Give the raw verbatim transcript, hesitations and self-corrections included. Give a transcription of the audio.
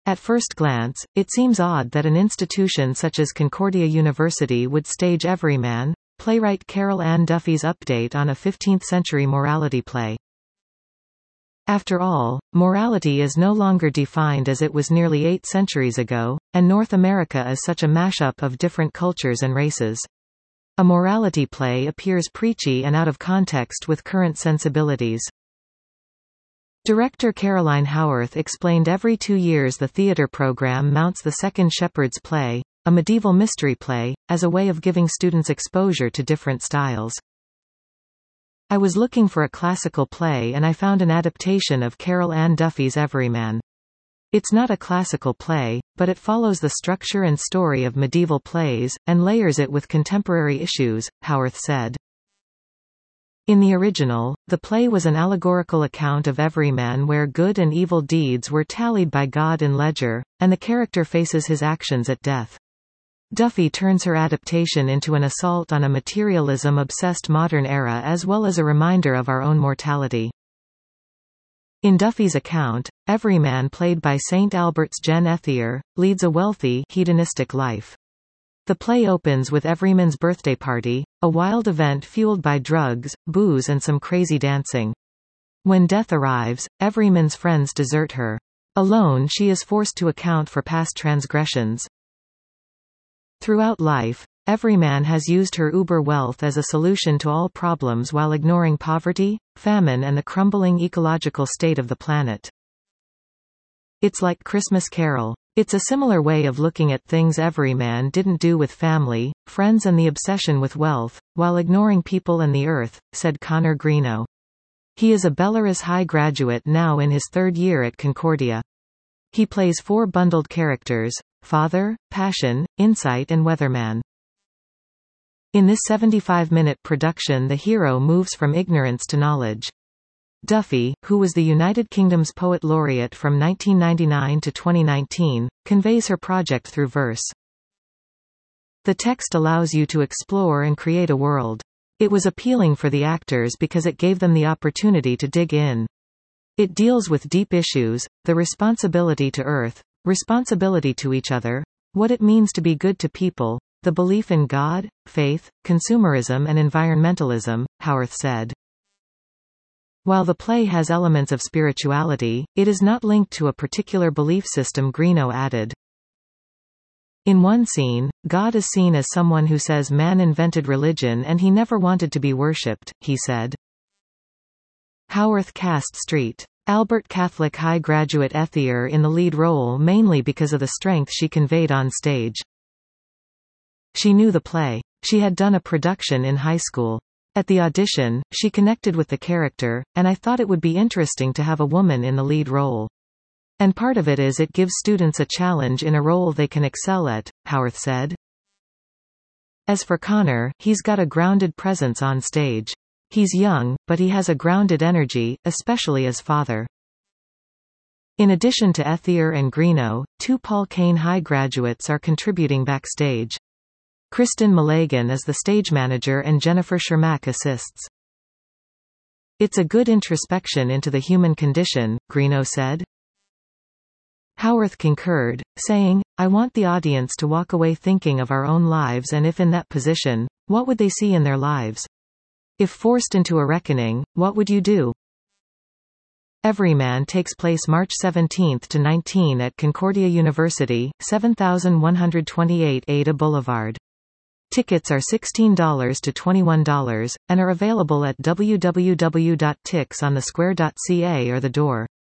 At first glance, it seems odd that an institution such as Concordia University would stage Everyman, playwright Carol Ann Duffy's update on a fifteenth-century morality play. After all, morality is no longer defined as it was nearly eight centuries ago, and North America is such a mashup of different cultures and races. A morality play appears preachy and out of context with current sensibilities. Director Caroline Howarth explained every two years the theatre program mounts the Second Shepherd's Play, a medieval mystery play, as a way of giving students exposure to different styles. I was looking for a classical play and I found an adaptation of Carol Ann Duffy's Everyman. It's not a classical play, but it follows the structure and story of medieval plays, and layers it with contemporary issues, Howarth said. In the original, the play was an allegorical account of Everyman where good and evil deeds were tallied by God in ledger, and the character faces his actions at death. Duffy turns her adaptation into an assault on a materialism-obsessed modern era as well as a reminder of our own mortality. In Duffy's account, Everyman, played by Saint Albert's Jen Ethier, leads a wealthy, hedonistic life. The play opens with Everyman's birthday party, a wild event fueled by drugs, booze and some crazy dancing. When death arrives, Everyman's friends desert her. Alone she is forced to account for past transgressions. Throughout life, Everyman has used her uber wealth as a solution to all problems while ignoring poverty, famine and the crumbling ecological state of the planet. It's like Christmas Carol. It's a similar way of looking at things Everyman didn't do with family, friends and the obsession with wealth, while ignoring people and the earth, said Conor Greenough. He is a Belarus High graduate now in his third year at Concordia. He plays four bundled characters: Father, Passion, Insight and Weatherman. In this seventy-five minute production the hero moves from ignorance to knowledge. Duffy, who was the United Kingdom's Poet Laureate from nineteen ninety-nine to twenty nineteen, conveys her project through verse. The text allows you to explore and create a world. It was appealing for the actors because it gave them the opportunity to dig in. It deals with deep issues, the responsibility to Earth, responsibility to each other, what it means to be good to people, the belief in God, faith, consumerism and environmentalism, Howarth said. While the play has elements of spirituality, it is not linked to a particular belief system, Greenough added. In one scene, God is seen as someone who says man invented religion and he never wanted to be worshipped, he said. Howarth cast Street. Albert Catholic High graduate Ethier in the lead role mainly because of the strength she conveyed on stage. She knew the play. She had done a production in high school. At the audition, she connected with the character, and I thought it would be interesting to have a woman in the lead role. And part of it is it gives students a challenge in a role they can excel at, Howarth said. As for Conor, he's got a grounded presence on stage. He's young, but he has a grounded energy, especially as father. In addition to Ethier and Greenough, two Paul Kane High graduates are contributing backstage. Kristen Mulligan is the stage manager and Jennifer Shermack assists. It's a good introspection into the human condition, Greenough said. Howarth concurred, saying, I want the audience to walk away thinking of our own lives and if in that position, what would they see in their lives? If forced into a reckoning, what would you do? Everyman takes place March seventeenth to nineteenth at Concordia University, seven thousand one hundred twenty-eight Ada Boulevard. Tickets are sixteen dollars to twenty-one dollars, and are available at w w w dot tix on the square dot c a or the door.